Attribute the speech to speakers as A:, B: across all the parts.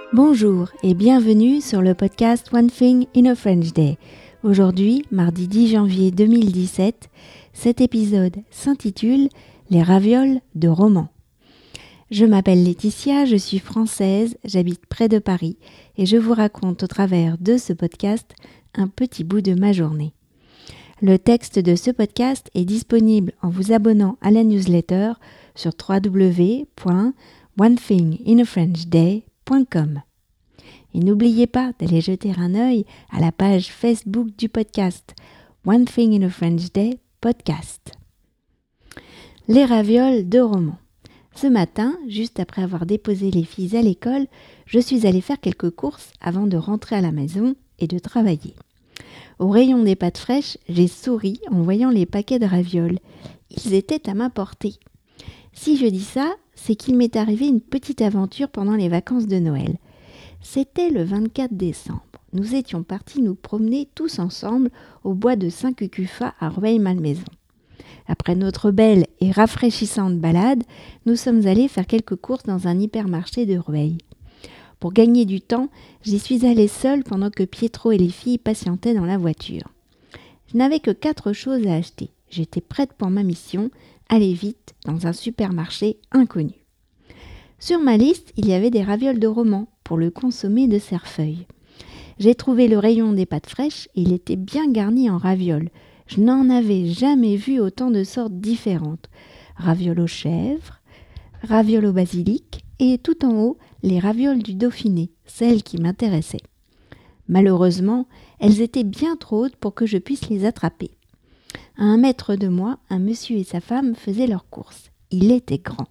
A: Bonjour et bienvenue sur le podcast One Thing in a French Day. Aujourd'hui, mardi 10 janvier 2017, cet épisode s'intitule « Les ravioles de roman ». Je m'appelle Laetitia, je suis française, j'habite près de Paris et je vous raconte au travers de ce podcast un petit bout de ma journée. Le texte de ce podcast est disponible en vous abonnant à la newsletter sur www.onethinginafrenchday.com. Et n'oubliez pas d'aller jeter un œil à la page Facebook du podcast One Thing in a French Day podcast. Les ravioles de roman. Ce matin, juste après avoir déposé les filles à l'école, je suis allée faire quelques courses avant de rentrer à la maison et de travailler. Au rayon des pâtes fraîches, j'ai souri en voyant les paquets de ravioles. Ils étaient à ma portée. Si je dis ça, c'est qu'il m'est arrivé une petite aventure pendant les vacances de Noël. C'était le 24 décembre. Nous étions partis nous promener tous ensemble au bois de Saint-Cucufa à Rueil-Malmaison. Après notre belle et rafraîchissante balade, nous sommes allés faire quelques courses dans un hypermarché de Rueil. Pour gagner du temps, j'y suis allée seule pendant que Pietro et les filles patientaient dans la voiture. Je n'avais que 4 choses à acheter. J'étais prête pour ma mission, aller vite dans un supermarché inconnu. Sur ma liste, il y avait des ravioles de roman pour le consommer de Cerfeuil. J'ai trouvé le rayon des pâtes fraîches et il était bien garni en ravioles. Je n'en avais jamais vu autant de sortes différentes. Ravioles aux chèvres, ravioles au basilic et tout en haut, les ravioles du Dauphiné, celles qui m'intéressaient. Malheureusement, elles étaient bien trop hautes pour que je puisse les attraper. À 1 mètre de moi, un monsieur et sa femme faisaient leurs courses. Il était grand.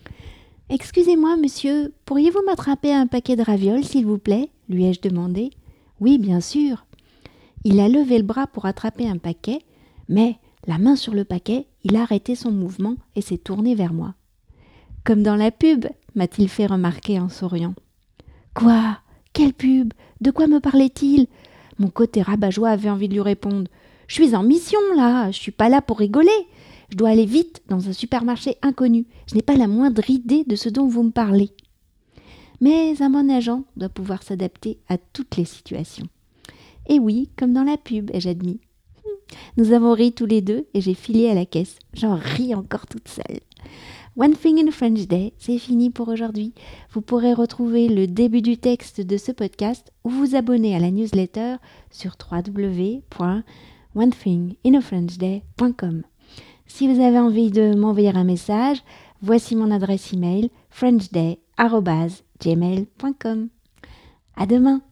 A: « Excusez-moi, monsieur, pourriez-vous m'attraper un paquet de ravioles, s'il vous plaît ?» lui ai-je demandé. « Oui, bien sûr. » Il a levé le bras pour attraper un paquet, mais, la main sur le paquet, il a arrêté son mouvement et s'est tourné vers moi. « Comme dans la pub !» m'a-t-il fait remarquer en souriant. « Quoi ? Quelle pub ? De quoi me parlait-il ?» Mon côté rabat-joie avait envie de lui répondre. « Je suis en mission, là, je suis pas là pour rigoler. Je dois aller vite dans un supermarché inconnu. Je n'ai pas la moindre idée de ce dont vous me parlez. » Mais un bon agent doit pouvoir s'adapter à toutes les situations. Et oui, comme dans la pub, ai-je admis. Nous avons ri tous les deux et j'ai filé à la caisse. J'en ris encore toute seule. One Thing in a French Day, c'est fini pour aujourd'hui. Vous pourrez retrouver le début du texte de ce podcast ou vous abonner à la newsletter sur www.onethinginafrenchday.com. Si vous avez envie de m'envoyer un message, voici mon adresse email frenchday@gmail.com. À demain!